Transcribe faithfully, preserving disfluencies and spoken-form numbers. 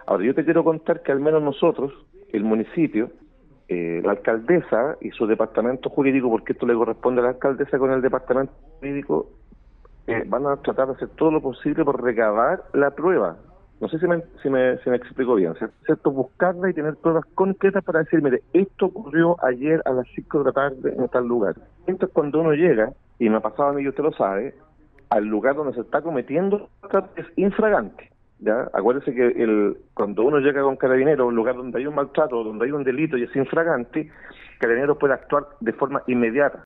Ahora, yo te quiero contar que al menos nosotros, el municipio, eh, la alcaldesa y su departamento jurídico, porque esto le corresponde a la alcaldesa con el departamento jurídico, eh, van a tratar de hacer todo lo posible por recabar la prueba. No sé si me, si me, si me explico bien, ¿cierto? Buscarla y tener pruebas concretas para decir, mire, esto ocurrió ayer a las cinco de la tarde en tal lugar. Entonces, cuando uno llega, y me ha pasado a mí, y usted lo sabe, al lugar donde se está cometiendo es infragante. ¿Ya? Acuérdese que el, cuando uno llega con Carabineros a un lugar donde hay un maltrato, donde hay un delito y es infragante, Carabineros puede actuar de forma inmediata.